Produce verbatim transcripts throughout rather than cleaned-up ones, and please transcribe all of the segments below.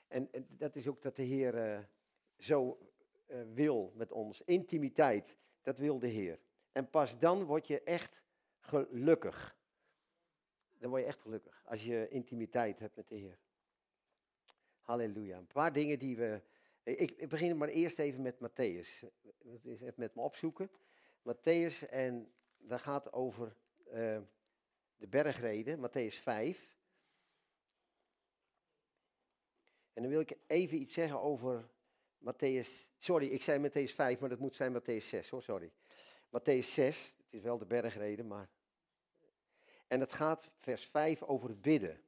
En, en dat is ook dat de Heer uh, zo uh, wil met ons. Intimiteit, dat wil de Heer. En pas dan word je echt gelukkig. Dan word je echt gelukkig, als je intimiteit hebt met de Heer. Halleluja. Een paar dingen die we... Ik, ik begin maar eerst even met Matthäus. Even met me opzoeken. Matthäus, en dat gaat over uh, de bergreden, Matthäus vijf. En dan wil ik even iets zeggen over Matthäus... Sorry, ik zei Matthäus vijf, maar dat moet zijn Matthäus zes, hoor, sorry. Matthäus zes, het is wel de bergreden, maar... En het gaat, vers vijf, over het bidden.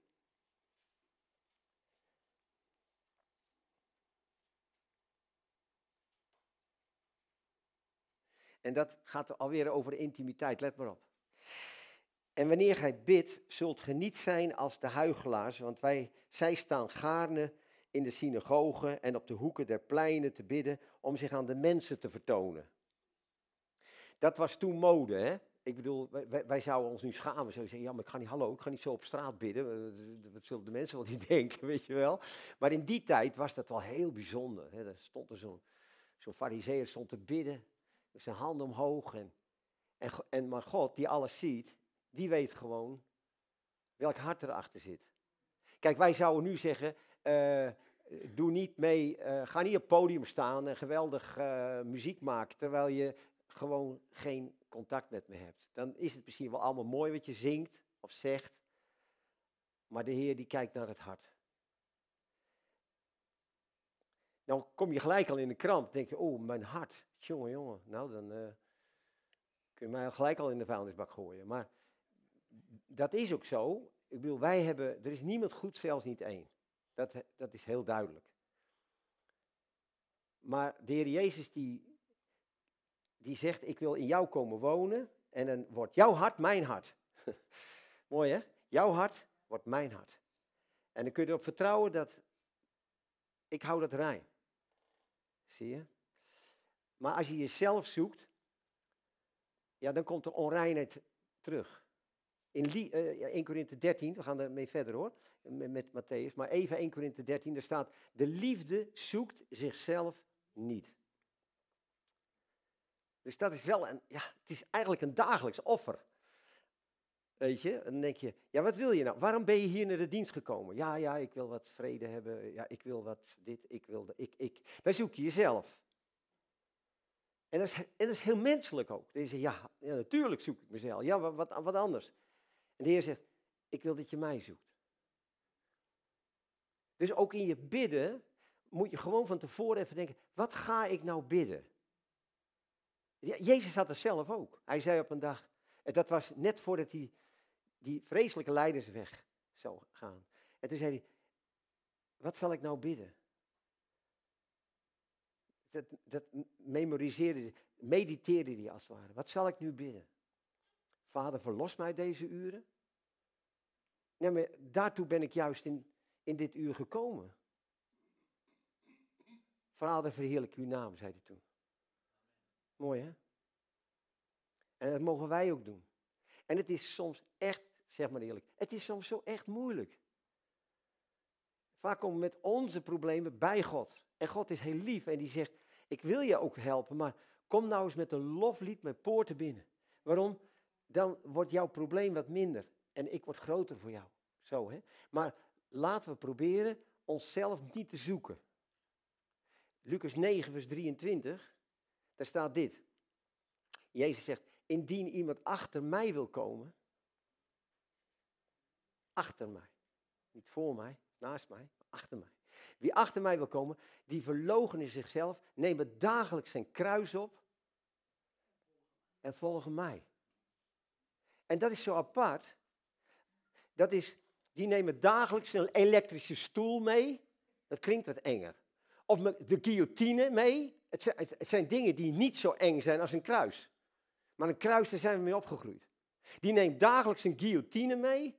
En dat gaat alweer over intimiteit, let maar op. En wanneer gij bidt, zult ge niet zijn als de huichelaars, want wij, zij staan gaarne in de synagogen en op de hoeken der pleinen te bidden, om zich aan de mensen te vertonen. Dat was toen mode, hè. Ik bedoel, wij, wij zouden ons nu schamen. Zo zeggen, ja, maar ik ga niet, hallo, ik ga niet zo op straat bidden. Dat zullen de mensen wel niet denken, weet je wel. Maar in die tijd was dat wel heel bijzonder. Hè. Er stond er zo'n zo'n farizeeër stond te bidden, met zijn handen omhoog. En, en, en maar God, die alles ziet, die weet gewoon welk hart erachter zit. Kijk, wij zouden nu zeggen, uh, doe niet mee, uh, ga niet op het podium staan en geweldig uh, muziek maken, terwijl je gewoon geen contact met me hebt. Dan is het misschien wel allemaal mooi wat je zingt of zegt, maar de Heer die kijkt naar het hart. Dan kom je gelijk al in de kramp, denk je, oh, mijn hart, jongen, jongen, nou dan uh, kun je mij gelijk al in de vuilnisbak gooien. Maar dat is ook zo. Ik bedoel, wij hebben, er is niemand goed, zelfs niet één. Dat, dat is heel duidelijk. Maar de Heer Jezus die, die zegt, ik wil in jou komen wonen en dan wordt jouw hart mijn hart. Mooi hè? Jouw hart wordt mijn hart. En dan kun je erop vertrouwen dat, ik hou dat rein. Zie je? Maar als je jezelf zoekt, ja, dan komt de onreinheid terug. In uh, eerste Korinthe dertien, we gaan ermee verder hoor, met, met Matthäus, maar even eerste Korinthe dertien, daar staat, de liefde zoekt zichzelf niet. Dus dat is wel een, ja, het is eigenlijk een dagelijks offer. Weet je, en dan denk je, ja, wat wil je nou? Waarom ben je hier naar de dienst gekomen? Ja, ja, ik wil wat vrede hebben, ja, ik wil wat dit, ik wil dat, ik, ik. Dan zoek je jezelf. En dat is, en dat is heel menselijk ook. Dan zeg je, ja, ja, natuurlijk zoek ik mezelf. Ja, wat, wat, wat anders. En de Heer zegt, ik wil dat je mij zoekt. Dus ook in je bidden moet je gewoon van tevoren even denken, wat ga ik nou bidden? Ja, Jezus had het zelf ook. Hij zei op een dag, en dat was net voordat hij die vreselijke leiders weg zou gaan. En toen zei hij, wat zal ik nou bidden? Dat, dat memoriseerde, mediteerde hij als het ware. Wat zal ik nu bidden? Vader, verlos mij deze uren. Nee, maar daartoe ben ik juist in, in dit uur gekomen. Vader, verheerlijk uw naam, zei hij toen. Mooi, hè? En dat mogen wij ook doen. En het is soms echt, zeg maar eerlijk, het is soms zo echt moeilijk. Vaak komen we met onze problemen bij God. En God is heel lief en die zegt, ik wil je ook helpen, maar kom nou eens met een loflied mijn poorten binnen. Waarom? Dan wordt jouw probleem wat minder en ik word groter voor jou. Zo, hè? Maar laten we proberen onszelf niet te zoeken. Lucas negen, vers drieëntwintig, daar staat dit. Jezus zegt, indien iemand achter mij wil komen, achter mij, niet voor mij, naast mij, maar achter mij. Wie achter mij wil komen, die verloochene zichzelf, neemt dagelijks zijn kruis op en volgen mij. En dat is zo apart. Dat is, die nemen dagelijks een elektrische stoel mee. Dat klinkt wat enger. Of de guillotine mee. Het zijn, het zijn dingen die niet zo eng zijn als een kruis. Maar een kruis, daar zijn we mee opgegroeid. Die neemt dagelijks een guillotine mee.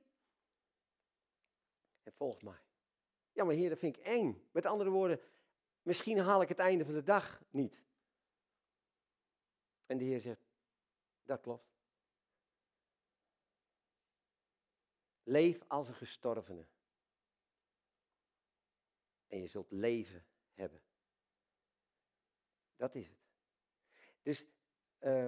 En volgt mij. Ja, maar Heer, dat vind ik eng. Met andere woorden, misschien haal ik het einde van de dag niet. En de Heer zegt, dat klopt. Leef als een gestorvene. en je zult leven hebben. Dat is het. Dus uh,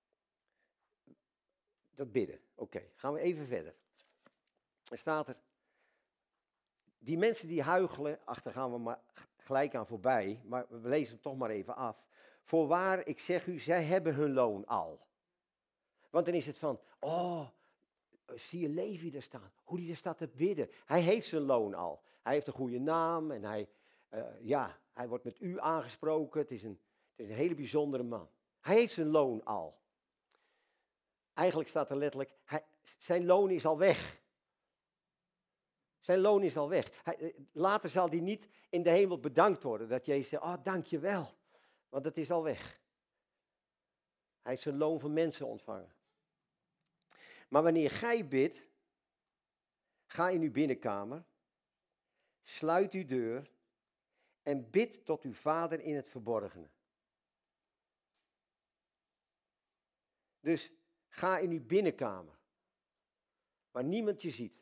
dat bidden. Oké, okay, gaan we even verder. Er staat er, die mensen die huichelen, ach, daar gaan we maar gelijk aan voorbij, maar we lezen hem toch maar even af. Voorwaar, ik zeg u, zij hebben hun loon al. Want dan is het van, oh, zie je Levi daar staan, hoe die er staat te bidden. Hij heeft zijn loon al. Hij heeft een goede naam en hij, uh, ja, hij wordt met u aangesproken. Het is, een, het is een hele bijzondere man. Hij heeft zijn loon al. Eigenlijk staat er letterlijk, hij, zijn loon is al weg. Zijn loon is al weg. Hij, later zal hij niet in de hemel bedankt worden. Dat Jezus zegt, oh, dank je wel. Want het is al weg. Hij heeft zijn loon van mensen ontvangen. Maar wanneer gij bidt, ga in uw binnenkamer, sluit uw deur en bid tot uw Vader in het verborgene. Dus ga in uw binnenkamer, waar niemand je ziet.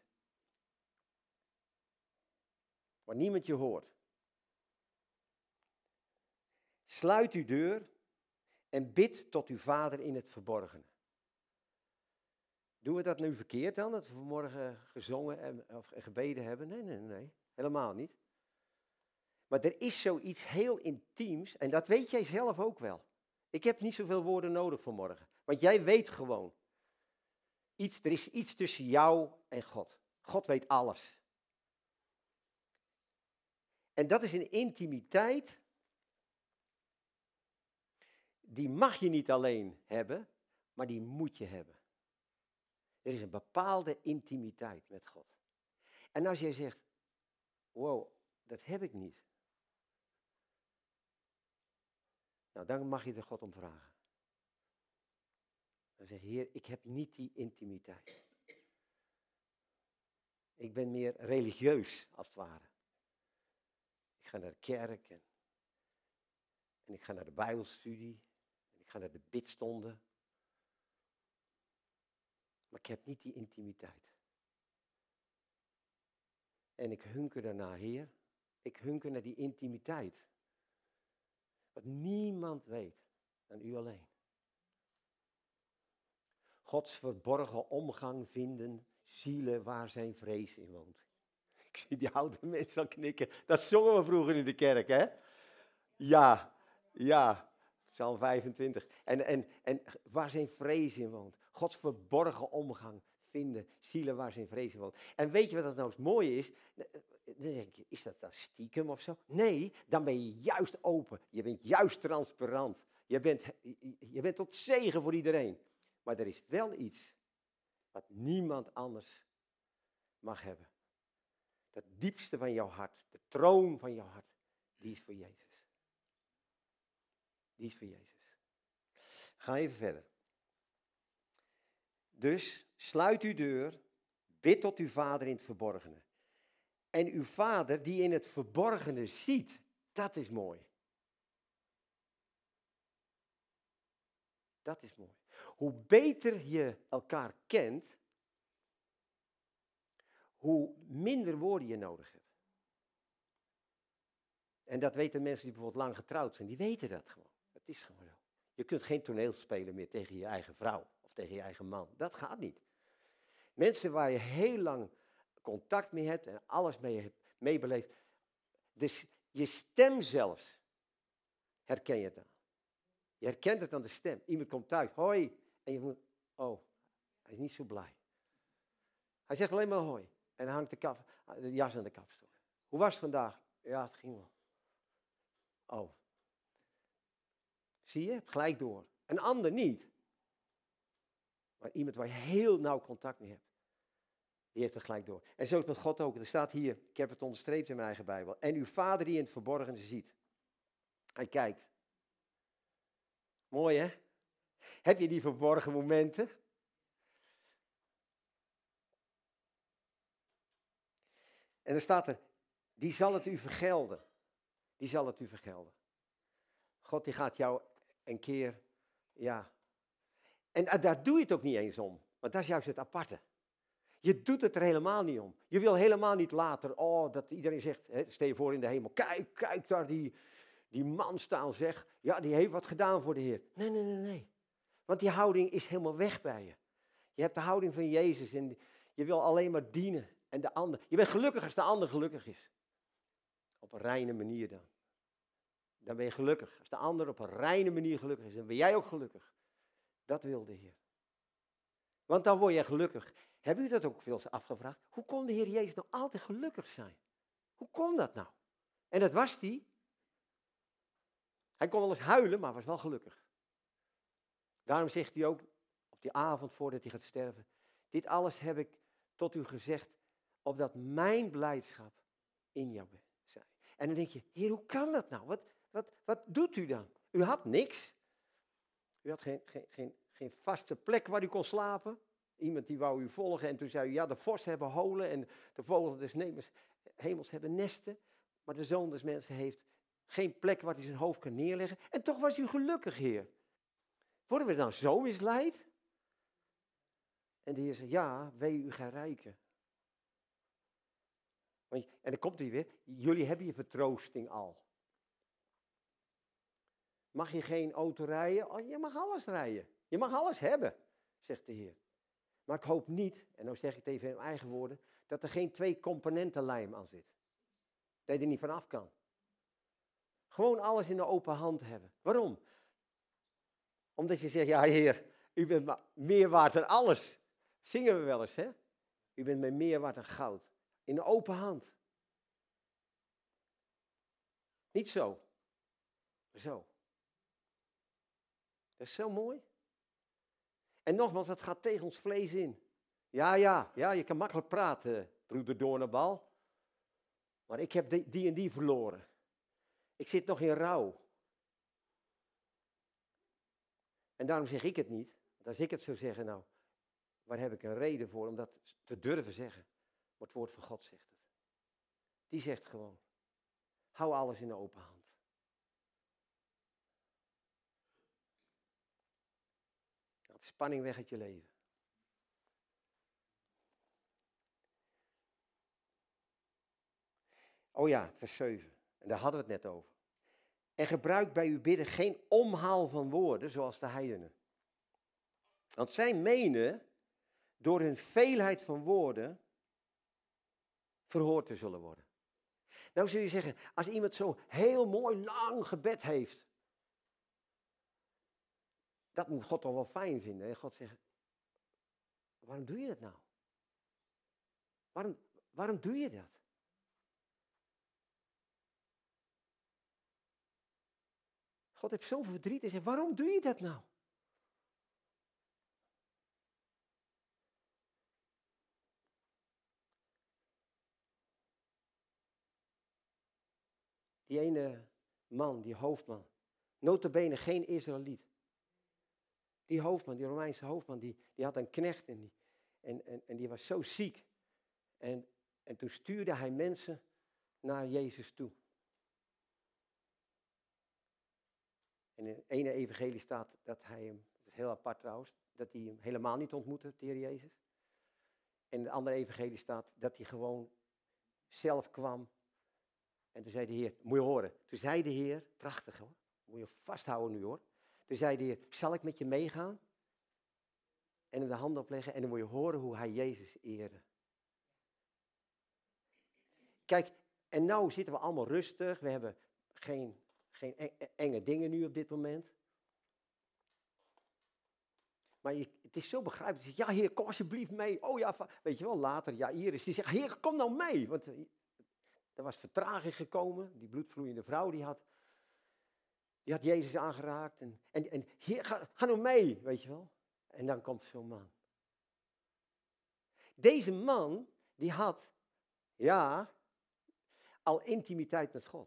Waar niemand je hoort. Sluit uw deur en bid tot uw Vader in het verborgene. Doen we dat nu verkeerd dan, dat we vanmorgen gezongen en, of gebeden hebben? Nee, nee, nee, helemaal niet. Maar er is zoiets heel intiems en dat weet jij zelf ook wel. Ik heb niet zoveel woorden nodig vanmorgen, want jij weet gewoon. Iets, er is iets tussen jou en God. God weet alles. En dat is een intimiteit, die mag je niet alleen hebben, maar die moet je hebben. Er is een bepaalde intimiteit met God. En als jij zegt, wow, dat heb ik niet. Nou, dan mag je er God om vragen. Dan zeg je, Heer, ik heb niet die intimiteit. Ik ben meer religieus, als het ware. Ik ga naar de kerk en, en ik ga naar de Bijbelstudie. En ik ga naar de bidstonden. Maar ik heb niet die intimiteit. En ik hunker daarna, Heer. Ik hunker naar die intimiteit. Wat niemand weet dan u alleen. Gods verborgen omgang vinden, zielen waar zijn vrees in woont. Ik zie die oude mensen al knikken. Dat zongen we vroeger in de kerk, hè? Ja, ja. Psalm vijfentwintig. En, en, en waar zijn vrees in woont. Gods verborgen omgang vinden, zielen waar zijn vrees in woont. En weet je wat dat nou het mooie is? Dan denk je, is dat dan stiekem of zo? Nee, dan ben je juist open. Je bent juist transparant. Je bent, je bent tot zegen voor iedereen. Maar er is wel iets wat niemand anders mag hebben. Dat diepste van jouw hart, de troon van jouw hart, die is voor Jezus. Die is voor Jezus. Ga even verder. Dus sluit uw deur, bid tot uw Vader in het verborgene. En uw Vader die in het verborgene ziet, dat is mooi. Dat is mooi. Hoe beter je elkaar kent, hoe minder woorden je nodig hebt. En dat weten mensen die bijvoorbeeld lang getrouwd zijn, die weten dat gewoon. Het is gewoon zo. Je kunt geen toneel spelen meer tegen je eigen vrouw of tegen je eigen man. Dat gaat niet. Mensen waar je heel lang contact mee hebt en alles mee hebt meebeleefd. Dus je stem zelfs herken je het aan. Je herkent het aan de stem. Iemand komt thuis, hoi. En je moet, oh, hij is niet zo blij. Hij zegt alleen maar hoi. En hangt de, kap, de jas aan de kapstok. Hoe was het vandaag? Ja, het ging wel. Oh. Zie je, het gelijk door. Een ander niet. Maar iemand waar je heel nauw contact mee hebt. Die heeft het gelijk door. En zo is het met God ook. Er staat hier, ik heb het onderstreept in mijn eigen Bijbel. En uw Vader die in het verborgene ziet. Hij kijkt. Mooi hè? Heb je die verborgen momenten? En dan staat er, die zal het u vergelden. Die zal het u vergelden. God die gaat jou een keer, ja. En uh, daar doe je het ook niet eens om. Want dat is juist het aparte. Je doet het er helemaal niet om. Je wil helemaal niet later, oh, dat iedereen zegt, hè, stel je voor in de hemel, kijk, kijk daar die, die man staan, zeg. Ja, die heeft wat gedaan voor de Heer. Nee, nee, nee, nee. Want die houding is helemaal weg bij je. Je hebt de houding van Jezus en je wil alleen maar dienen. En de ander, je bent gelukkig als de ander gelukkig is. Op een reine manier dan. Dan ben je gelukkig. Als de ander op een reine manier gelukkig is, dan ben jij ook gelukkig. Dat wil de Heer. Want dan word je gelukkig. Hebben u dat ook veel eens afgevraagd? Hoe kon de Heer Jezus nou altijd gelukkig zijn? Hoe kon dat nou? En dat was hij. Hij kon wel eens huilen, maar was wel gelukkig. Daarom zegt hij ook op die avond voordat hij gaat sterven. Dit alles heb ik tot u gezegd, opdat mijn blijdschap in jou zij. En dan denk je, Heer, hoe kan dat nou? Wat, wat, wat doet u dan? U had niks. U had geen, geen, geen, geen vaste plek waar u kon slapen. Iemand die wou u volgen en toen zei u, ja, de vos hebben holen en de vogels des hemels, hemels hebben nesten. Maar de zoon des mensen heeft geen plek waar hij zijn hoofd kan neerleggen. En toch was u gelukkig, Heer. Worden we dan zo misleid? En de Heer zegt, ja, wee u gaan rijken. Want, en dan komt hij weer, jullie hebben je vertroosting al. Mag je geen auto rijden? Oh, je mag alles rijden. Je mag alles hebben, zegt de Heer. Maar ik hoop niet, en nou zeg ik het even in mijn eigen woorden, dat er geen twee componenten lijm aan zit. Dat je er niet vanaf kan. Gewoon alles in de open hand hebben. Waarom? Omdat je zegt, ja Heer, u bent meer waard dan alles. Zingen we wel eens, hè? U bent mij meer waard dan goud. In de open hand. Niet zo. Zo. Dat is zo mooi. En nogmaals, dat gaat tegen ons vlees in. Ja, ja, ja, je kan makkelijk praten, broeder Doornbal. Maar ik heb die, die en die verloren. Ik zit nog in rouw. En daarom zeg ik het niet. Want als ik het zou zeggen, nou, waar heb ik een reden voor om dat te durven zeggen? Maar het woord van God zegt het. Die zegt gewoon, hou alles in de open hand. Haal de spanning weg uit je leven. Oh ja, vers zeven. En daar hadden we het net over. En gebruik bij uw bidden geen omhaal van woorden, zoals de heidenen. Want zij menen, door hun veelheid van woorden, verhoord te zullen worden. Nou zul je zeggen, als iemand zo heel mooi lang gebed heeft, dat moet God toch wel fijn vinden. En God zegt, waarom doe je dat nou? Waarom, waarom doe je dat? God heeft zoveel verdriet en zegt, waarom doe je dat nou? Die ene man, die hoofdman, nota bene geen Israëliet. Die hoofdman, die Romeinse hoofdman, die, die had een knecht en die, en, en, en die was zo ziek. En, en toen stuurde hij mensen naar Jezus toe. En in het ene evangelie staat dat hij hem, dat is heel apart trouwens, dat hij hem helemaal niet ontmoette, de Heer Jezus. En in het andere evangelie staat dat hij gewoon zelf kwam. En toen zei de Heer, moet je horen, toen zei de Heer, prachtig hoor, moet je vasthouden nu hoor. Toen zei de Heer, zal ik met je meegaan? En hem de handen opleggen en dan moet je horen hoe hij Jezus eerde. Kijk, en nou zitten we allemaal rustig, we hebben geen, geen enge dingen nu op dit moment. Maar je, het is zo begrijpelijk, ja Heer, kom alsjeblieft mee. Oh ja, weet je wel, later, ja Iris, die zegt, Heer, kom nou mee. Want er was vertraging gekomen, die bloedvloeiende vrouw, die had, die had Jezus aangeraakt. En, en, en Heer, ga, ga nou mee, weet je wel. En dan komt zo'n man. Deze man, die had, ja, al intimiteit met God.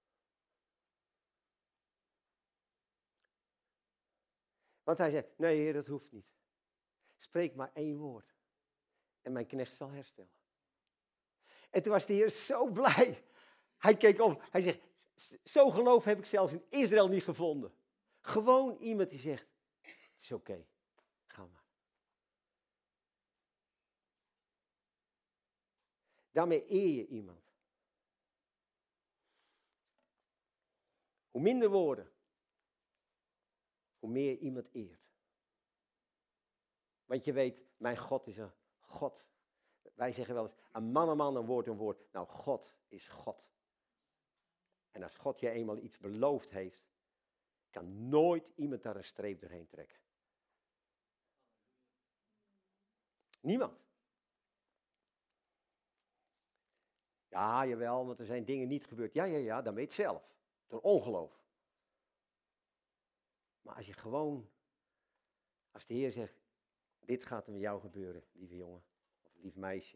Want hij zei, nee Heer, dat hoeft niet. Spreek maar één woord. En mijn knecht zal herstellen. En toen was de Heer zo blij. Hij keek om, hij zegt, zo geloof heb ik zelfs in Israël niet gevonden. Gewoon iemand die zegt, het is oké, okay, ga maar. Daarmee eer je iemand. Hoe minder woorden, hoe meer je iemand eert. Want je weet, mijn God is een God. Wij zeggen wel eens, een man een man, een woord een woord. Nou, God is God. En als God je eenmaal iets beloofd heeft, kan nooit iemand daar een streep doorheen trekken. Niemand. Ja, jawel, want er zijn dingen niet gebeurd. Ja, ja, ja, dan weet je zelf. Door ongeloof. Maar als je gewoon, als de Heer zegt, dit gaat er met jou gebeuren, lieve jongen, of lief meisje.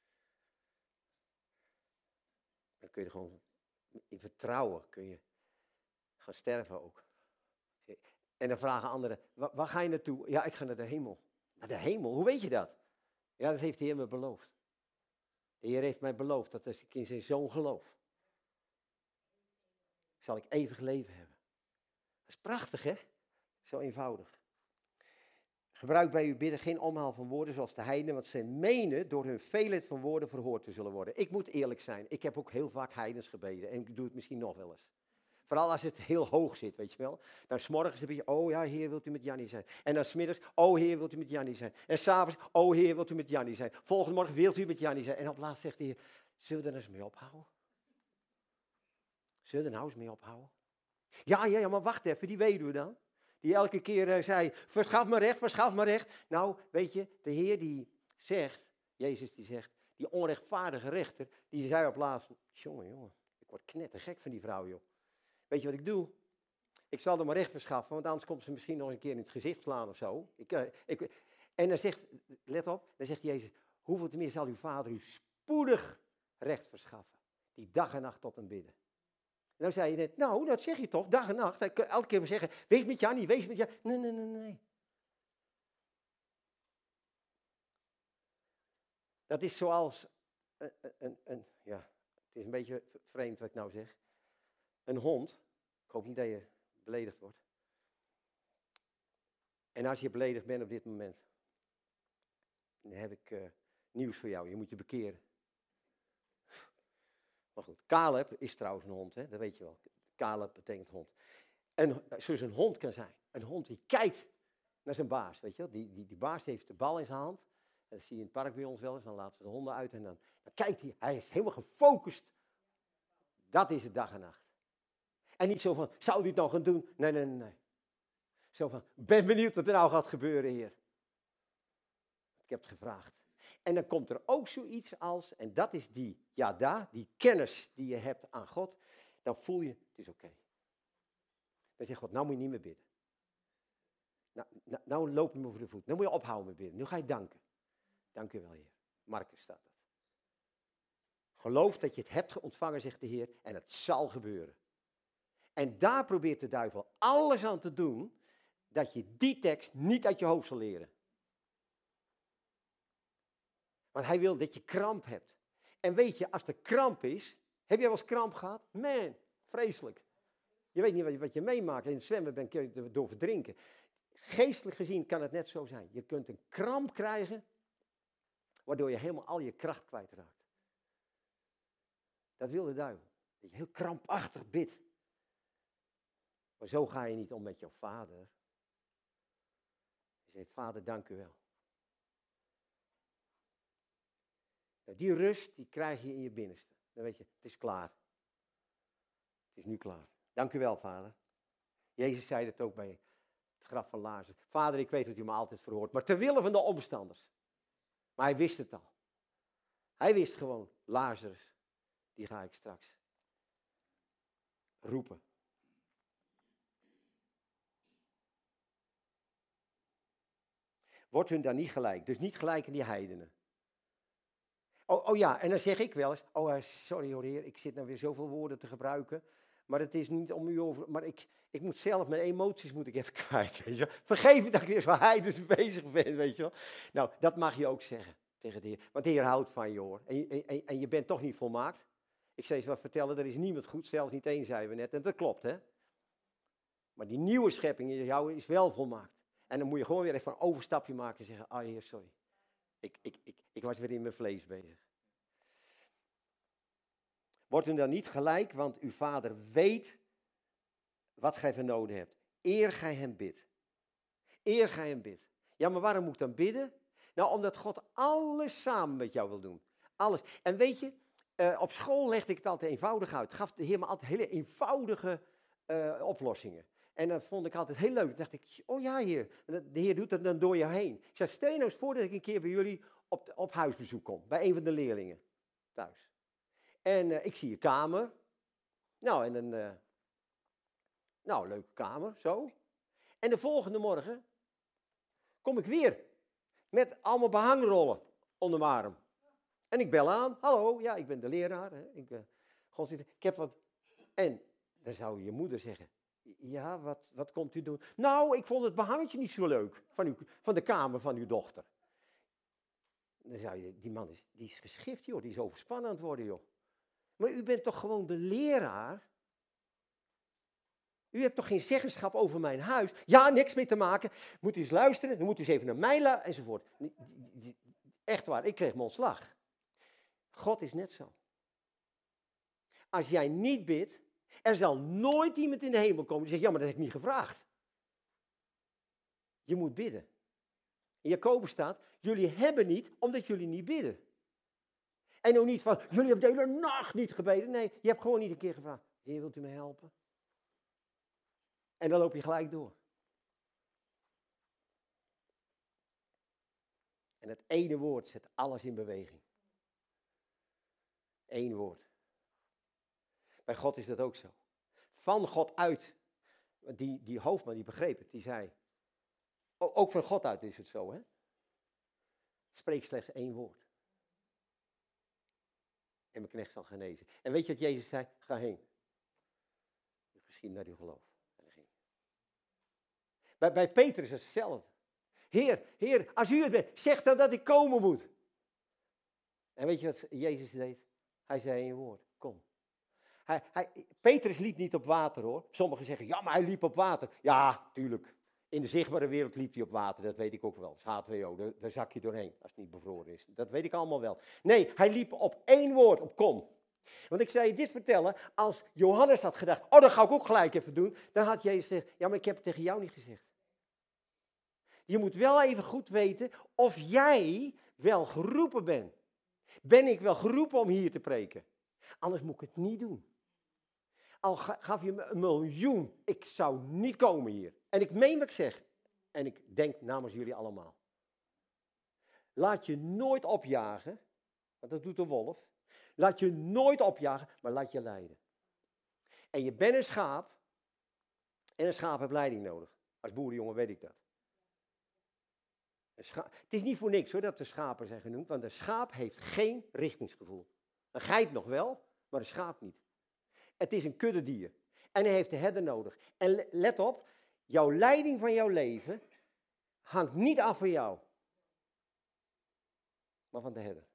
Dan kun je er gewoon in vertrouwen, kun je gaan sterven ook. En dan vragen anderen, waar, waar ga je naartoe? Ja, ik ga naar de hemel. Naar de hemel? Hoe weet je dat? Ja, dat heeft de Heer me beloofd. De Heer heeft mij beloofd dat als ik in zijn Zoon geloof, zal ik eeuwig leven hebben. Dat is prachtig, hè? Zo eenvoudig. Gebruik bij uw bidden geen omhaal van woorden zoals de heidenen, want zij menen door hun veelheid van woorden verhoord te zullen worden. Ik moet eerlijk zijn, ik heb ook heel vaak heidens gebeden en ik doe het misschien nog wel eens. Vooral als het heel hoog zit, weet je wel. Dan 's morgens een beetje, oh ja, Heer, wilt u met Jannie zijn. En dan 's middags, oh Heer, wilt u met Jannie zijn. En 's avonds, oh Heer, wilt u met Jannie zijn. Volgende morgen, wilt u met Jannie zijn. En op laatst zegt de Heer, zullen we er eens mee ophouden? Zullen we er nou eens mee ophouden? Ja, ja, ja, maar wacht even, die weduwe dan. Die elke keer uh, zei, verschaf me recht, verschaf me recht. Nou, weet je, de Heer die zegt, Jezus die zegt, die onrechtvaardige rechter, die zei op laatst, jongen, jongen, ik word knettergek van die vrouw, joh. Weet je wat ik doe? Ik zal er maar recht verschaffen, want anders komt ze misschien nog een keer in het gezicht slaan of zo. Ik, uh, ik, en dan zegt, let op, dan zegt Jezus, hoeveel te meer zal uw vader u spoedig recht verschaffen, die dag en nacht tot hem bidden. Nou zei je net, nou, dat zeg je toch, dag en nacht. Elke keer maar zeggen, wees met Jannie, wees met Jannie. Nee, nee, nee, nee. Dat is zoals, een, een, een, ja, het is een beetje vreemd wat ik nou zeg. Een hond, ik hoop niet dat je beledigd wordt. En als je beledigd bent op dit moment, dan heb ik uh, nieuws voor jou, je moet je bekeren. Maar goed, Caleb is trouwens een hond, hè? Dat weet je wel. Caleb betekent hond. En zoals een hond kan zijn. Een hond die kijkt naar zijn baas, weet je wel. Die, die, die baas heeft de bal in zijn hand. En dat zie je in het park bij ons wel eens. Dan laten ze de honden uit en dan, dan kijkt hij. Hij is helemaal gefocust. Dat is het dag en nacht. En niet zo van, zou u het nou gaan doen? Nee, nee, nee, nee. Zo van, ben benieuwd wat er nou gaat gebeuren, Heer. Ik heb het gevraagd. En dan komt er ook zoiets als, en dat is die yada, die kennis die je hebt aan God, dan voel je, het is oké. Okay. Dan zegt God, nou moet je niet meer bidden. Nou, nou, nou loop je me voor de voet. Nu moet je ophouden met bidden. Nu ga je danken. Dank u wel, Heer. Marcus staat dat. Geloof dat je het hebt ontvangen, zegt de Heer, en het zal gebeuren. En daar probeert de duivel alles aan te doen, dat je die tekst niet uit je hoofd zal leren. Want hij wil dat je kramp hebt. En weet je, als er kramp is, heb jij wel eens kramp gehad? Man, vreselijk. Je weet niet wat je meemaakt. In het zwemmen ben je door verdrinken. Geestelijk gezien kan het net zo zijn. Je kunt een kramp krijgen, waardoor je helemaal al je kracht kwijtraakt. Dat wil de duivel. Dat je heel krampachtig bidt. Maar zo ga je niet om met jouw vader. Je zegt, vader, dank u wel. Nou, die rust, die krijg je in je binnenste. Dan weet je, het is klaar. Het is nu klaar. Dank u wel, vader. Jezus zei het ook bij het graf van Lazarus. Vader, ik weet dat u me altijd verhoort, maar ter wille van de omstanders. Maar hij wist het al. Hij wist gewoon, Lazarus, die ga ik straks roepen. Wordt hun dan niet gelijk. Dus niet gelijk in die heidenen. Oh, oh ja, en dan zeg ik wel eens, oh sorry hoor heer, ik zit nou weer zoveel woorden te gebruiken, maar het is niet om u over, maar ik, ik moet zelf, mijn emoties moet ik even kwijt, weet je wel. Vergeef me dat ik weer zo heidens bezig ben, weet je wel. Nou, dat mag je ook zeggen tegen de Heer, want de Heer houdt van je hoor, en, en, en je bent toch niet volmaakt. Ik zei eens wat vertellen, er is niemand goed, zelfs niet één, zeiden we net, en dat klopt hè. Maar die nieuwe schepping in jou is wel volmaakt. En dan moet je gewoon weer even een overstapje maken en zeggen, ah Heer, sorry. Ik, ik, ik, ik was weer in mijn vlees bezig. Wordt u dan niet gelijk, want uw vader weet wat gij van noden hebt. Eer gij hem bidt. Eer gij hem bidt. Ja, maar waarom moet ik dan bidden? Nou, omdat God alles samen met jou wil doen. Alles. En weet je, uh, op school legde ik het altijd eenvoudig uit. Gaf de Heer me altijd hele eenvoudige uh, oplossingen. En dat vond ik altijd heel leuk. Dan dacht ik, oh ja Heer, de Heer doet dat dan door je heen. Ik zeg, stel je nou eens voor dat ik een keer bij jullie op, op huisbezoek kom. Bij een van de leerlingen thuis. En uh, ik zie je kamer. Nou, en een uh, nou, leuke kamer, zo. En de volgende morgen kom ik weer met allemaal behangrollen onder mijn arm. En ik bel aan. Hallo, ja, ik ben de leraar. Hè. Ik, uh, godsdienst, ik heb wat. En dan zou je moeder zeggen, ja, wat, wat komt u doen? Nou, ik vond het behangetje niet zo leuk van, uw, van de kamer van uw dochter. Dan zou je, die man is, die is geschift, joh, die is overspannen aan het worden, joh. Maar u bent toch gewoon de leraar? U hebt toch geen zeggenschap over mijn huis? Ja, niks mee te maken. Moet u eens luisteren, dan moet u eens even naar mij luisteren, enzovoort. Echt waar, ik kreeg mijn ontslag. God is net zo. Als jij niet bidt, er zal nooit iemand in de hemel komen die zegt, ja, maar dat heb ik niet gevraagd. Je moet bidden. In Jacobus staat, jullie hebben niet, omdat jullie niet bidden. En ook niet van, jullie hebben de hele nacht niet gebeden. Nee, je hebt gewoon niet een keer gevraagd, Heer, wilt u me helpen? En dan loop je gelijk door. En het ene woord zet alles in beweging. Eén woord. Bij God is dat ook zo. Van God uit. Die, die hoofdman, die begreep het, die zei. Ook van God uit is het zo, hè. Spreek slechts één woord. En mijn knecht zal genezen. En weet je wat Jezus zei? Ga heen. Misschien naar uw geloof. En ging. Bij, bij Petrus is hetzelfde. Heer, Heer, als u het bent, zeg dan dat ik komen moet. En weet je wat Jezus deed? Hij zei één woord. Kom. Hij, hij, Petrus liep niet op water, hoor. Sommigen zeggen, ja, maar hij liep op water. Ja, tuurlijk. In de zichtbare wereld liep hij op water, dat weet ik ook wel. Dat is H twee O, daar, daar zak je doorheen als het niet bevroren is. Dat weet ik allemaal wel. Nee, hij liep op één woord, op kom. Want ik zou je dit vertellen, als Johannes had gedacht, oh, dat ga ik ook gelijk even doen. Dan had Jezus gezegd, ja, maar ik heb het tegen jou niet gezegd. Je moet wel even goed weten of jij wel geroepen bent. Ben ik wel geroepen om hier te preken? Anders moet ik het niet doen. Al gaf je me een miljoen, ik zou niet komen hier. En ik meen wat ik zeg. En ik denk namens jullie allemaal. Laat je nooit opjagen, want dat doet de wolf. Laat je nooit opjagen, maar laat je leiden. En je bent een schaap. En een schaap heeft leiding nodig. Als boerenjongen weet ik dat. Een scha- Het is niet voor niks hoor dat de schapen zijn genoemd. Want een schaap heeft geen richtingsgevoel. Een geit nog wel, maar een schaap niet. Het is een kuddedier. En hij heeft de herder nodig. En let op, jouw leiding van jouw leven hangt niet af van jou. Maar van de herder.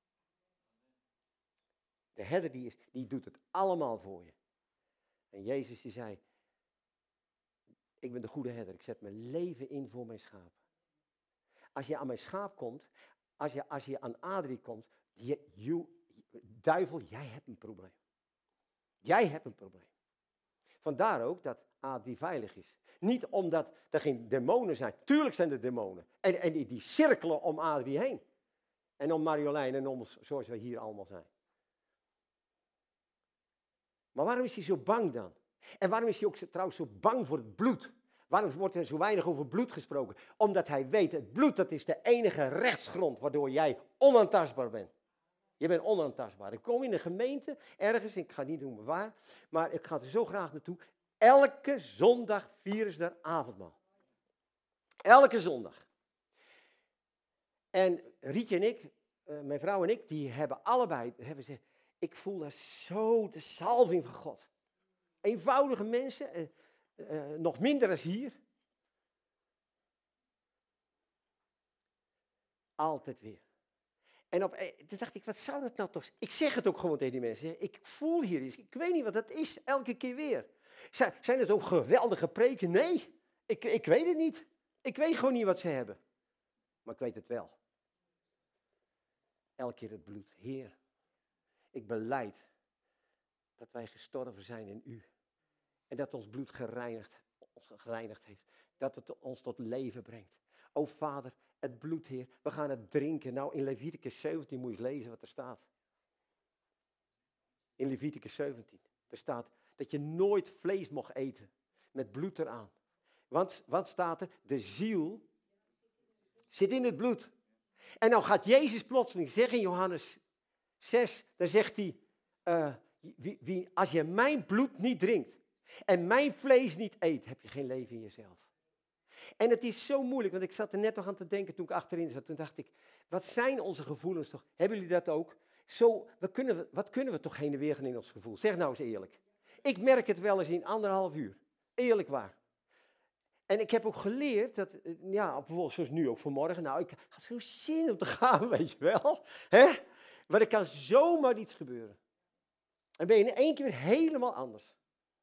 De herder die, is, die doet het allemaal voor je. En Jezus die zei, ik ben de goede herder. Ik zet mijn leven in voor mijn schapen. Als je aan mijn schaap komt, als je, als je aan Adrie komt, je, you, duivel, jij hebt een probleem. Jij hebt een probleem. Vandaar ook dat Adrie veilig is. Niet omdat er geen demonen zijn. Tuurlijk zijn er demonen. En, en die, die cirkelen om Adrie heen. En om Marjolein en om zoals we hier allemaal zijn. Maar waarom is hij zo bang dan? En waarom is hij ook zo, trouwens zo bang voor het bloed? Waarom wordt er zo weinig over bloed gesproken? Omdat hij weet, het bloed dat is de enige rechtsgrond waardoor jij onaantastbaar bent. Je bent onaantastbaar. Ik kom in een gemeente, ergens, ik ga niet noemen waar, maar ik ga er zo graag naartoe. Elke zondag vieren ze daar avondmaal. Elke zondag. En Rietje en ik, uh, mijn vrouw en ik, die hebben allebei, hebben ze, ik voel daar zo de salving van God. Eenvoudige mensen, uh, uh, nog minder als hier. Altijd weer. En op, toen dacht ik, wat zou dat nou toch zijn? Ik zeg het ook gewoon tegen die mensen. Ik voel hier iets. Ik weet niet wat dat is. Elke keer weer. Zijn, zijn het ook geweldige preken? Nee. Ik, ik weet het niet. Ik weet gewoon niet wat ze hebben. Maar ik weet het wel. Elke keer het bloed. Heer, ik belijd dat wij gestorven zijn in u. En dat ons bloed gereinigd, ons gereinigd heeft. Dat het ons tot leven brengt. O Vader, het bloed, Heer, we gaan het drinken. Nou, in Leviticus zeventien moet je eens lezen wat er staat. In Leviticus zeventien. Er staat dat je nooit vlees mocht eten met bloed eraan. Want wat staat er? De ziel zit in het bloed. En nou gaat Jezus plotseling zeggen in Johannes zes, dan zegt hij, uh, wie, wie, als je mijn bloed niet drinkt en mijn vlees niet eet, heb je geen leven in jezelf. En het is zo moeilijk, want ik zat er net nog aan te denken toen ik achterin zat. Toen dacht ik, wat zijn onze gevoelens toch? Hebben jullie dat ook? Zo, wat kunnen we, wat kunnen we toch heen en weer gaan in ons gevoel? Zeg nou eens eerlijk. Ik merk het wel eens in anderhalf uur. Eerlijk waar. En ik heb ook geleerd dat, ja, bijvoorbeeld zoals nu ook vanmorgen. Nou, ik had zo zin om te gaan, weet je wel. Hè? Maar er kan zomaar iets gebeuren. En ben je in één keer weer helemaal anders.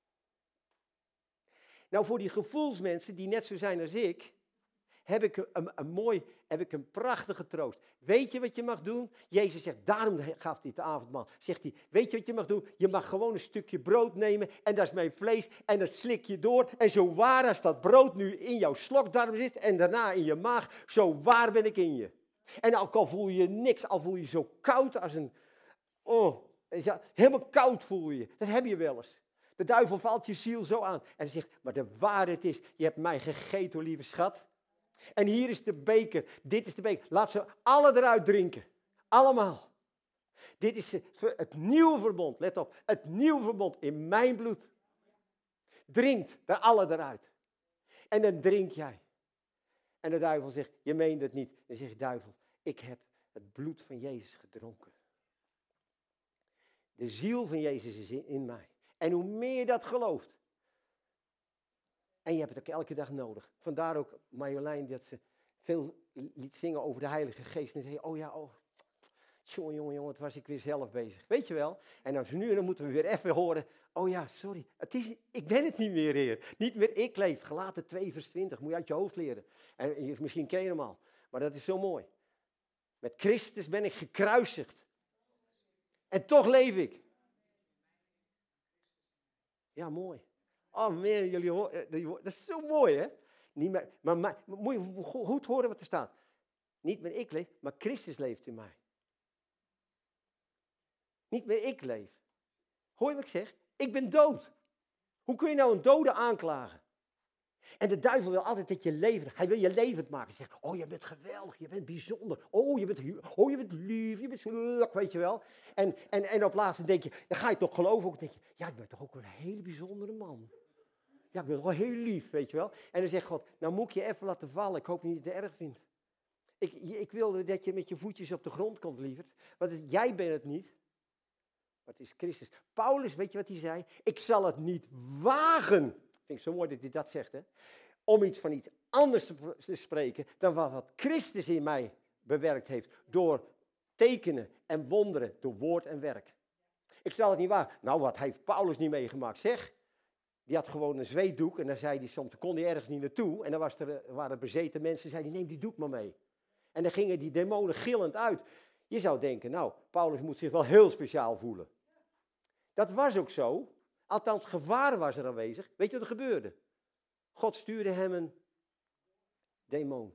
Nou, voor die gevoelsmensen die net zo zijn als ik, heb ik een, een, een mooi, heb ik een prachtige troost. Weet je wat je mag doen? Jezus zegt, daarom gaf hij het avondmaal. Zegt hij, weet je wat je mag doen? Je mag gewoon een stukje brood nemen en dat is mijn vlees en dat slik je door. En zo waar als dat brood nu in jouw slokdarm zit en daarna in je maag, zo waar ben ik in je. En ook al voel je niks, al voel je zo koud als een, oh, helemaal koud voel je. Dat heb je wel eens. De duivel valt je ziel zo aan. En hij zegt, maar de waarheid is, je hebt mij gegeten, oh lieve schat. En hier is de beker, dit is de beker. Laat ze alle eruit drinken. Allemaal. Dit is het nieuwe verbond, let op. Het nieuwe verbond in mijn bloed. Drinkt er alle eruit. En dan drink jij. En de duivel zegt, je meent het niet. Dan zegt de duivel, ik heb het bloed van Jezus gedronken. De ziel van Jezus is in, in mij. En hoe meer je dat gelooft. En je hebt het ook elke dag nodig. Vandaar ook Marjolein dat ze veel liet zingen over de Heilige Geest. En zei, oh ja, oh, jongen, jongen, jongen, wat was ik weer zelf bezig. Weet je wel? En als we nu, dan moeten we weer even horen. Oh ja, sorry, het is, ik ben het niet meer, Heer. Niet meer ik leef. Galaten twee vers twintig, moet je uit je hoofd leren. En je, misschien ken je hem al. Maar dat is zo mooi. Met Christus ben ik gekruisigd. En toch leef ik. Ja, mooi. Oh man, jullie horen, dat is zo mooi, hè? Niet meer, maar, maar moet je goed horen wat er staat. Niet meer ik leef, maar Christus leeft in mij. Niet meer ik leef. Hoor je wat ik zeg? Ik ben dood. Hoe kun je nou een dode aanklagen? En de duivel wil altijd dat je levend, hij wil je levend maken. Hij zegt, oh je bent geweldig, je bent bijzonder. Oh je bent, oh, je bent lief, je bent zo leuk, weet je wel. En, en, en op laatste denk je, dan ga je toch geloven ook. Dan denk je, ja ik ben toch ook een hele bijzondere man. Ja, ik ben wel heel lief, weet je wel. En dan zegt God, nou moet ik je even laten vallen. Ik hoop niet dat je het erg vindt. Ik, ik wil dat je met je voetjes op de grond komt, lieverd. Want het, jij bent het niet. Maar het is Christus. Paulus, weet je wat hij zei? Ik zal het niet wagen. Vind ik zo mooi dat hij dat zegt, hè. Om iets van iets anders te, te spreken dan wat Christus in mij bewerkt heeft. Door tekenen en wonderen, door woord en werk. Ik zal het niet wagen. Nou, wat heeft Paulus niet meegemaakt, zeg. Die had gewoon een zweetdoek en dan zei hij soms, kon hij ergens niet naartoe. En dan was er, waren er bezeten mensen, zei hij, neem die doek maar mee. En dan gingen die demonen gillend uit. Je zou denken, nou, Paulus moet zich wel heel speciaal voelen. Dat was ook zo. Althans, gevaar was er aanwezig. Weet je wat er gebeurde? God stuurde hem een demon.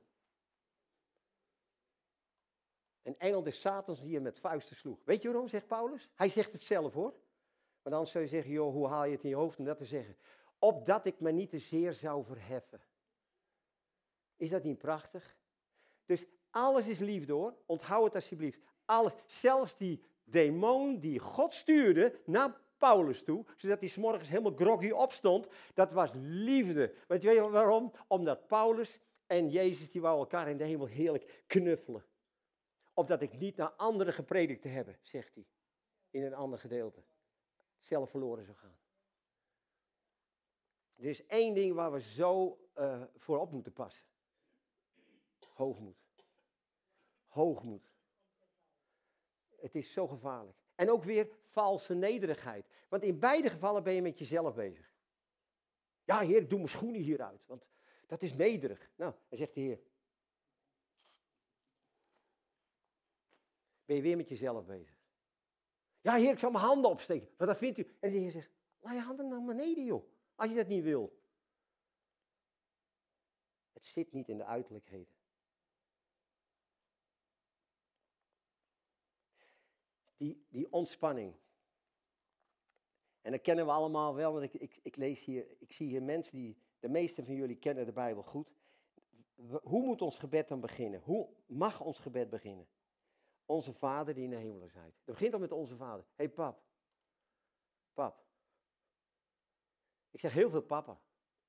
Een engel des Satans die hem met vuisten sloeg. Weet je waarom, zegt Paulus? Hij zegt het zelf, hoor. Want anders zou je zeggen, joh, hoe haal je het in je hoofd om dat te zeggen? Opdat ik me niet te zeer zou verheffen. Is dat niet prachtig? Dus alles is liefde, hoor. Onthoud het alsjeblieft. Alles, zelfs die demon die God stuurde naar Paulus toe, zodat hij 's morgens helemaal groggy opstond, dat was liefde. Weet je waarom? Omdat Paulus en Jezus, die wou elkaar in de hemel heerlijk knuffelen. Opdat ik niet naar anderen gepredikt te hebben, zegt hij, in een ander gedeelte. Zelf verloren zou gaan. Er is één ding waar we zo uh, voor op moeten passen. Hoogmoed. Hoogmoed. Het is zo gevaarlijk. En ook weer valse nederigheid. Want in beide gevallen ben je met jezelf bezig. Ja, Heer, ik doe mijn schoenen hieruit, want dat is nederig. Nou, dan zegt de Heer. Ben je weer met jezelf bezig. Ja, Heer, ik zal mijn handen opsteken. Maar dat vindt u. En de Heer zegt, laat je handen naar beneden, joh. Als je dat niet wil. Het zit niet in de uiterlijkheden. Die, die ontspanning. En dat kennen we allemaal wel, want ik, ik, ik lees hier, ik zie hier mensen die, de meeste van jullie kennen de Bijbel goed. Hoe moet ons gebed dan beginnen? Hoe mag ons gebed beginnen? Onze Vader die in de hemelen zijt. Het begint al met onze Vader. Hé hey, pap. Pap. Ik zeg heel veel papa.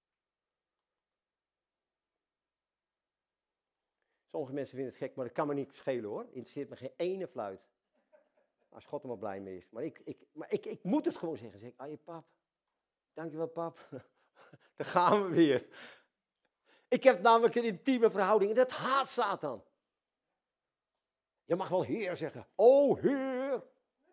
Sommige mensen vinden het gek, maar dat kan me niet schelen hoor. Interesseert me geen ene fluit. Als God er maar blij mee is. Maar ik, ik, maar ik, ik moet het gewoon zeggen. Zeg ik, ah je pap. Dankjewel pap. Daar gaan we weer. Ik heb namelijk een intieme verhouding en dat haat Satan. Je mag wel Heer zeggen. Oh Heer. Hé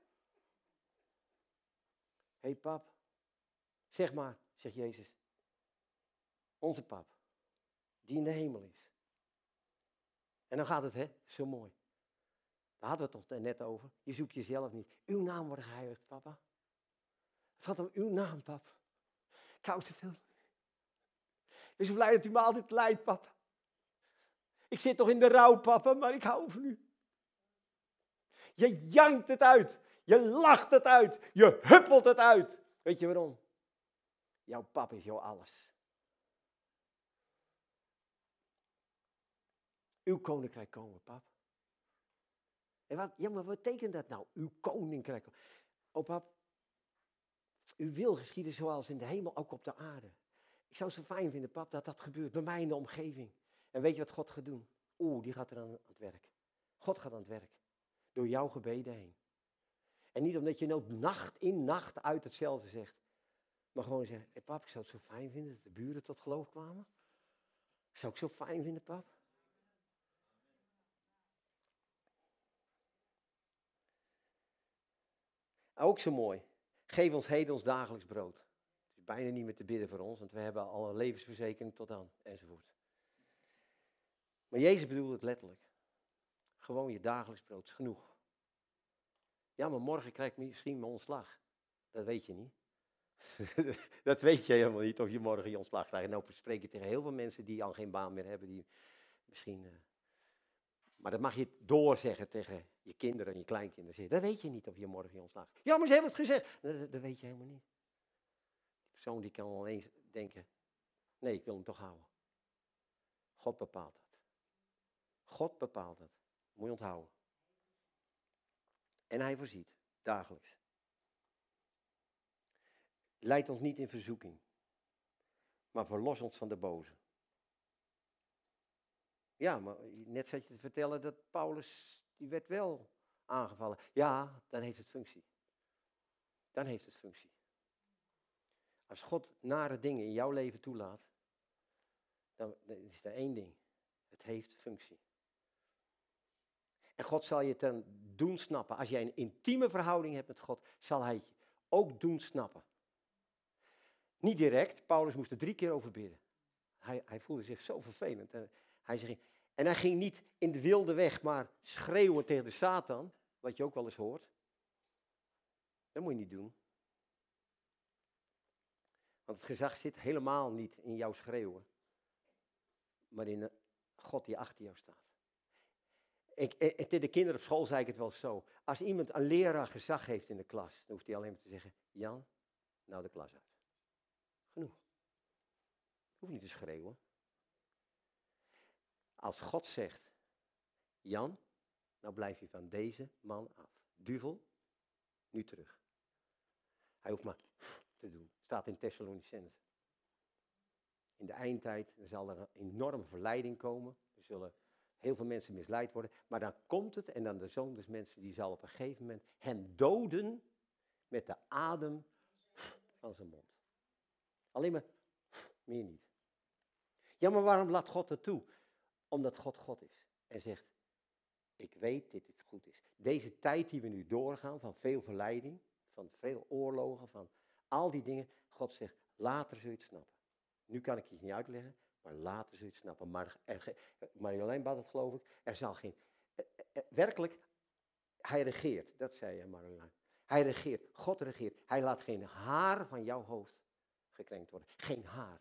hey, pap. Zeg maar, zegt Jezus. Onze pap. Die in de hemel is. En dan gaat het, hè, zo mooi. Daar hadden we het toch net over. Je zoekt jezelf niet. Uw naam wordt geheiligd, papa. Het gaat om uw naam, papa. Ik hou zoveel. Ik ben zo blij dat u me altijd leidt, papa. Ik zit toch in de rouw, papa, maar ik hou van u. Je jankt het uit. Je lacht het uit. Je huppelt het uit. Weet je waarom? Jouw pap is jouw alles. Uw koninkrijk komen, pap. En wat, ja, maar wat betekent dat nou? Uw koninkrijk. Oh, pap. Uw wil geschieden zoals in de hemel, ook op de aarde. Ik zou het zo fijn vinden, pap, dat dat gebeurt bij mij in de omgeving. En weet je wat God gaat doen? Oeh, die gaat er aan het werk. God gaat aan het werk. Door jouw gebeden heen. En niet omdat je nou nacht in nacht uit hetzelfde zegt. Maar gewoon zeggen, hey, pap, ik zou het zo fijn vinden dat de buren tot geloof kwamen. Zou ik zo fijn vinden, pap? Ook zo mooi. Geef ons heden ons dagelijks brood. Het is bijna niet meer te bidden voor ons, want we hebben al een levensverzekering tot aan, enzovoort. Maar Jezus bedoelde het letterlijk. Gewoon je dagelijks brood is genoeg. Ja, maar morgen krijg ik misschien mijn ontslag. Dat weet je niet. Dat weet je helemaal niet of je morgen je ontslag krijgt. En nou spreek je tegen heel veel mensen die al geen baan meer hebben. Die misschien, uh... Maar dat mag je doorzeggen tegen je kinderen en je kleinkinderen. Dat weet je niet of je morgen je ontslag krijgt. Ja, maar ze hebben het gezegd. Dat, dat weet je helemaal niet. Die persoon die kan alleen denken, nee, ik wil hem toch houden. God bepaalt dat. God bepaalt dat. Moet je onthouden. En hij voorziet, dagelijks. Leid ons niet in verzoeking, maar verlos ons van de boze. Ja, maar net zat je te vertellen dat Paulus, die werd wel aangevallen. Ja, dan heeft het functie. Dan heeft het functie. Als God nare dingen in jouw leven toelaat, dan, dan is er één ding. Het heeft functie. En God zal je ten doen snappen. Als jij een intieme verhouding hebt met God, zal hij je ook doen snappen. Niet direct, Paulus moest er drie keer over bidden. Hij, hij voelde zich zo vervelend. En hij, ging, en hij ging niet in de wilde weg, maar schreeuwen tegen de Satan, wat je ook wel eens hoort. Dat moet je niet doen. Want het gezag zit helemaal niet in jouw schreeuwen, maar in God die achter jou staat. Ik, ik, tegen de kinderen op school zei ik het wel zo. Als iemand een leraar gezag heeft in de klas, dan hoeft hij alleen maar te zeggen, Jan, nou de klas uit. Genoeg. Hoef niet te schreeuwen. Als God zegt, Jan, nou blijf je van deze man af. Duvel, nu terug. Hij hoeft maar te doen. Staat in Thessalonicenzen. In de eindtijd zal er een enorme verleiding komen. Er zullen heel veel mensen misleid worden. Maar dan komt het, en dan de Zoon des Mensen, die zal op een gegeven moment hem doden met de adem van zijn mond. Alleen maar, meer niet. Ja, maar waarom laat God dat toe? Omdat God God is. En zegt, ik weet dat dit goed is. Deze tijd die we nu doorgaan, van veel verleiding, van veel oorlogen, van al die dingen. God zegt, later zul je het snappen. Nu kan ik je het niet uitleggen, maar later zul je het snappen. Maar Marjolein bad het, geloof ik, er zal geen... Eh, eh, werkelijk, hij regeert, dat zei Marjolein. Hij regeert. God regeert. Hij laat geen haar van jouw hoofd gekrenkt worden. Geen haar.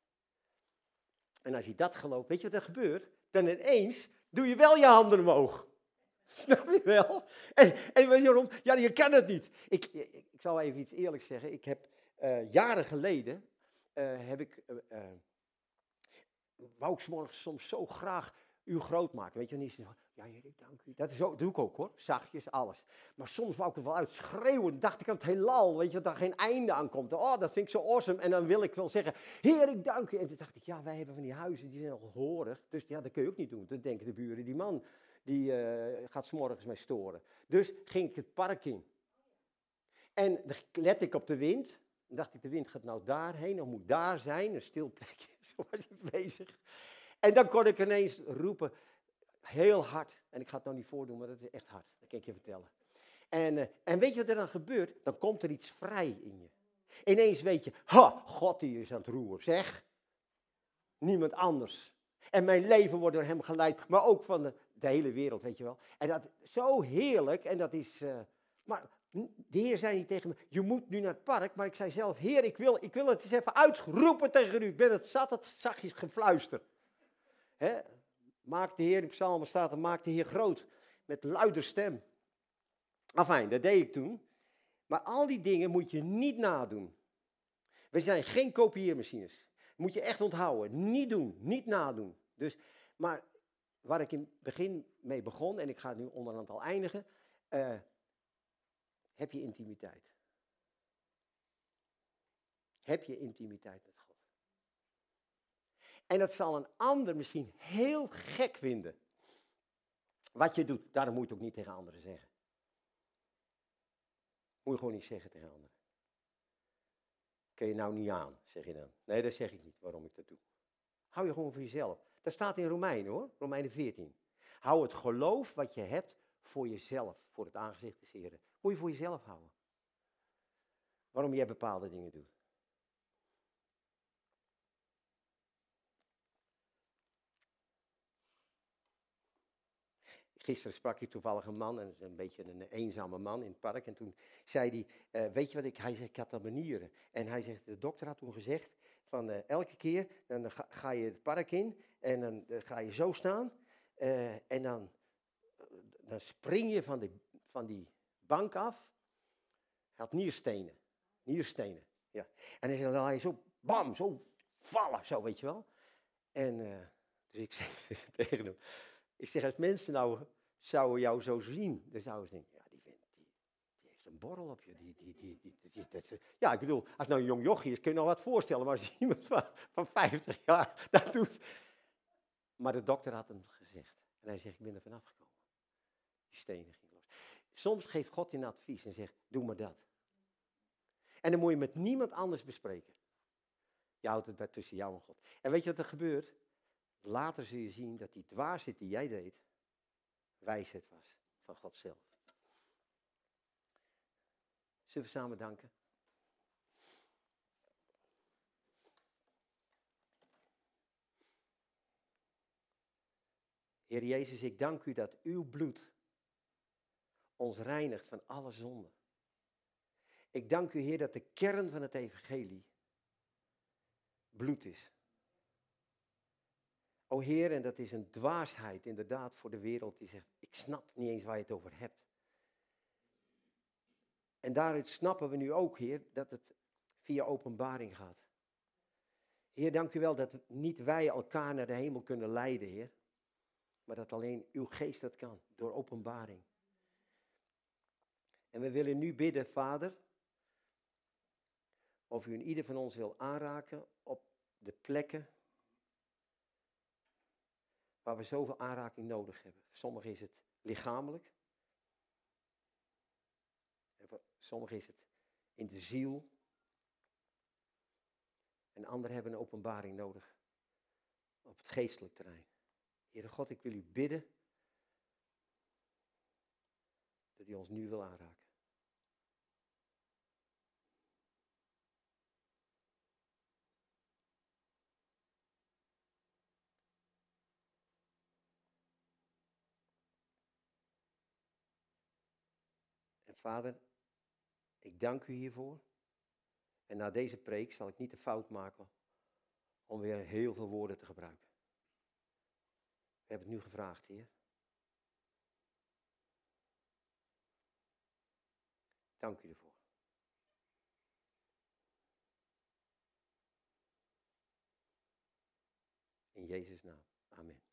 En als je dat gelooft, weet je wat er gebeurt? Dan ineens doe je wel je handen omhoog. Snap je wel? En, en weet je waarom? Ja, je kan het niet. Ik, ik, ik zal even iets eerlijks zeggen. Ik heb uh, jaren geleden, uh, heb ik, uh, uh, wou ik 's morgens soms zo graag u groot maken. Weet je, niet zo, ja, Heer, ik dank u. Dat, is ook, dat doe ik ook hoor, zachtjes, alles. Maar soms wou ik het wel uitschreeuwen. Dacht ik aan het heelal, weet je, dat er geen einde aan komt. Oh, dat vind ik zo awesome. En dan wil ik wel zeggen, Heer, ik dank u. En toen dacht ik, ja, wij hebben van die huizen, die zijn al gehoorig. Dus ja, dat kun je ook niet doen. Dan denken de buren, die man, die uh, gaat 's morgens mij storen. Dus ging ik het park in. En dan let ik op de wind. Dan dacht ik, de wind gaat nou daarheen, dan moet daar zijn, een stil plekje. Zo was ik bezig. En dan kon ik ineens roepen, heel hard. En ik ga het nou niet voordoen, maar dat is echt hard. Dat kan ik je vertellen. En, uh, en weet je wat er dan gebeurt? Dan komt er iets vrij in je. Ineens weet je, ha, God die is aan het roer, zeg. Niemand anders. En mijn leven wordt door hem geleid, maar ook van de, de hele wereld, weet je wel. En dat is zo heerlijk en dat is... Uh, maar de Heer zei niet tegen me, je moet nu naar het park. Maar ik zei zelf, Heer, ik wil, ik wil het eens even uitroepen tegen u. Ik ben het zat, het zachtjes gefluister. Hè? Maak de Heer, in Psalmen staat er, maak de Heer groot. Met luider stem. Afijn, dat deed ik toen. Maar al die dingen moet je niet nadoen. We zijn geen kopieermachines. Moet je echt onthouden. Niet doen, niet nadoen. Dus, maar waar ik in het begin mee begon, en ik ga het nu onderhand al eindigen, uh, heb je intimiteit. Heb je intimiteit met God. En dat zal een ander misschien heel gek vinden. Wat je doet, daarom moet je het ook niet tegen anderen zeggen. Moet je gewoon niet zeggen tegen anderen. Kun je nou niet aan, zeg je dan. Nee, dat zeg ik niet waarom ik dat doe. Hou je gewoon voor jezelf. Dat staat in Romeinen hoor, Romeinen veertien. Hou het geloof wat je hebt voor jezelf, voor het aangezicht des Heren. Moet je voor jezelf houden. Waarom jij bepaalde dingen doet. Gisteren sprak ik toevallig een man, en een beetje een eenzame man in het park. En toen zei hij, uh, weet je wat ik, hij zegt, ik had dat manieren. En hij zegt, de dokter had toen gezegd, van uh, elke keer, dan ga, ga je het park in en dan uh, ga je zo staan. Uh, en dan, uh, dan spring je van, de, van die bank af. Hij had nierstenen, nierstenen, ja. En hij zei, dan ga je zo, bam, zo vallen, zo weet je wel. En uh, dus ik zeg tegen hem, ik zeg, als mensen nou zouden jou zo zien, dan zouden ze denken, ja, die, die, die heeft een borrel op je. Die, die, die, die, die, die, dat, ja, ik bedoel, als nou een jong jochie is, kun je nog wat voorstellen, maar als iemand van, van vijftig jaar dat doet. Maar de dokter had hem gezegd. En hij zegt, ik ben er vanaf gekomen. Die stenen gingen los. Soms geeft God je een advies en zegt, doe maar dat. En dan moet je met niemand anders bespreken. Je houdt het bij tussen jou en God. En weet je wat er gebeurt? Later zul je zien dat die dwaasheid die jij deed, wijsheid was van God zelf. Zullen we samen danken? Heer Jezus, ik dank u dat uw bloed ons reinigt van alle zonde. Ik dank u, Heer, dat de kern van het evangelie bloed is. O Heer, en dat is een dwaasheid inderdaad voor de wereld die zegt, ik snap niet eens waar je het over hebt. En daaruit snappen we nu ook, Heer, dat het via openbaring gaat. Heer, dank u wel dat niet wij elkaar naar de hemel kunnen leiden, Heer. Maar dat alleen uw geest dat kan, door openbaring. En we willen nu bidden, Vader, of u in ieder van ons wil aanraken op de plekken waar we zoveel aanraking nodig hebben. Voor sommigen is het lichamelijk. En voor sommigen is het in de ziel. En anderen hebben een openbaring nodig op het geestelijk terrein. Heere God, ik wil u bidden dat u ons nu wil aanraken. En Vader, Ik dank u hiervoor. En na deze preek zal ik niet de fout maken om weer heel veel woorden te gebruiken. We hebben het nu gevraagd, Heer. Dank u ervoor. In Jezus' naam. Amen.